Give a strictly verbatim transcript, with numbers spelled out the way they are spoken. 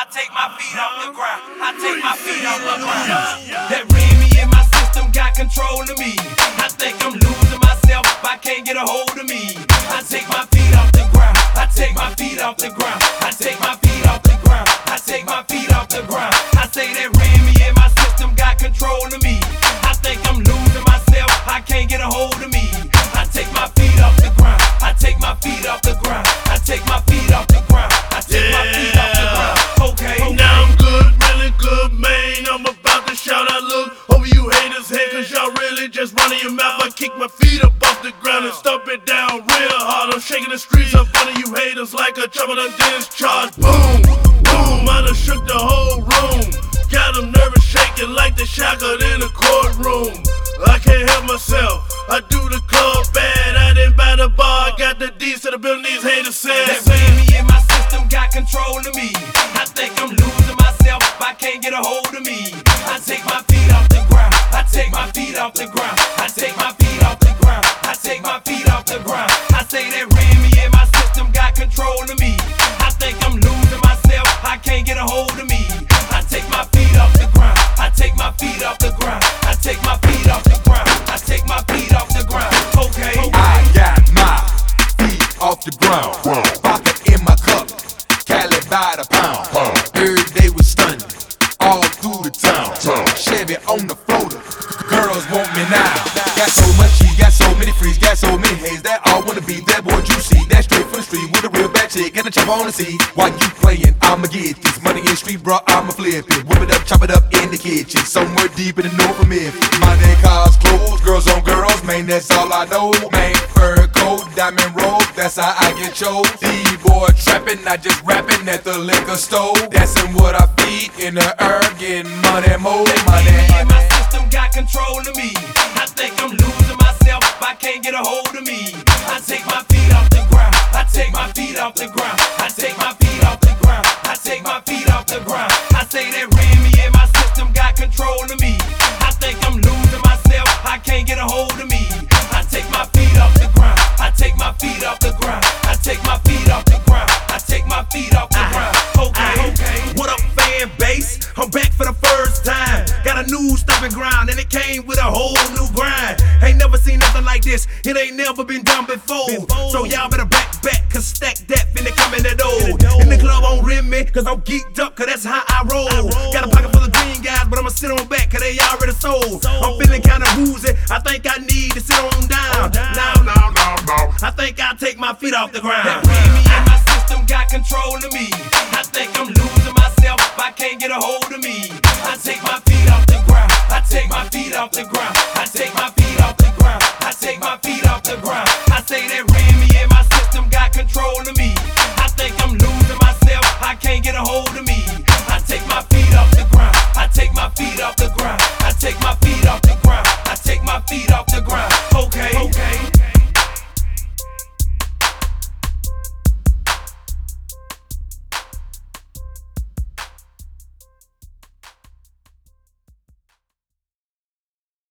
take my feet off the ground. I take my feet off the ground. That Remy in my system got control of me. I think I'm losing myself. I can't get a hold of me. I take my feet off the ground. I take my feet off the ground. I take my feet off the ground. I take my feet off the ground. I say that Remy in my system got control of me. I think I'm losing myself. I can't get a hold of me. I take my feet off the ground. I take my feet off the ground. I take my feet off the ground. I take yeah. my feet off the ground. Okay. okay. Now I'm good, really good, man. I'm about to shout out, look over you haters' head, cause y'all really just running your mouth. I kick my feet up off the ground and stomp it down real hard. I'm shaking the streets up under you haters like a trouble done discharge. Boom, boom, I done shook the whole room. Got them nervous shaking like the shotgun in the courtroom. I can't help myself, I do the club bad. I didn't buy the bar, I got the D's to the building these haters said. That Remy in my system got control of me. I think I'm losing myself, I can't get a hold of me. I take my feet off the ground. I take my feet off the ground. I take my feet off the ground. I take my feet off the ground. I say that Remy in my system got control of me. I think I'm losing myself, I can't get a hold of me. I take my feet off the ground. I take my feet off the ground. I take my feet off the ground. I take my feet off the ground. Okay. I got my feet off the ground. Vodka in my cup, Cali by the pound. Every day was stunning, all through the town. Chevy on the floater, girls want me now. Got so much cheese, got so many freaks, got so many haze that all wanna be that boy juicy. That straight from the street with a real bad chick and a chop on the seat. While you playin', I'ma get this money in the street, bro. I'ma flip it, whip it up, chop it up in the kitchen, somewhere deep in the north of Memphis. My name cars clothes, girls on girls, man, that's all I know. Man, fur coat, diamond rope, that's how I get chose. D-boy trapping, not just rapping at the liquor store. Dancing what I feed in the air, getting money, more money. In my system got control of me. I think I'm losing myself, I can't get a hold of me. I take my feet off the ground. I take my feet off the ground. I take my feet off the ground. I take my feet off the ground. I say that Remy in my system got control of me. I think I'm losing myself, I can't get a hold of me. I take my feet off the ground. I take my feet off the ground. I take my feet off the ground. I take my feet off the ground. Okay, okay. What up, fan base? I'm back for the first time. Got a new stomping ground and it came with a whole new grind. Ain't never seen nothing like this. It ain't never been done before. So y'all better back back, cause stack that finna come in the door. In the club on Remy, cause I'm geeked up, cause that's how I roll. Got a pocket full of green guys, but I'ma sit on back, cause they already sold. I'm feeling kinda woozy, I think I need to sit on down. No, no, no, no, I think I'll take my feet off the ground. That Remy in my system got control of me. I think I'm losing myself, I can't get a hold of me. I take my feet off the ground. I take my feet off the ground.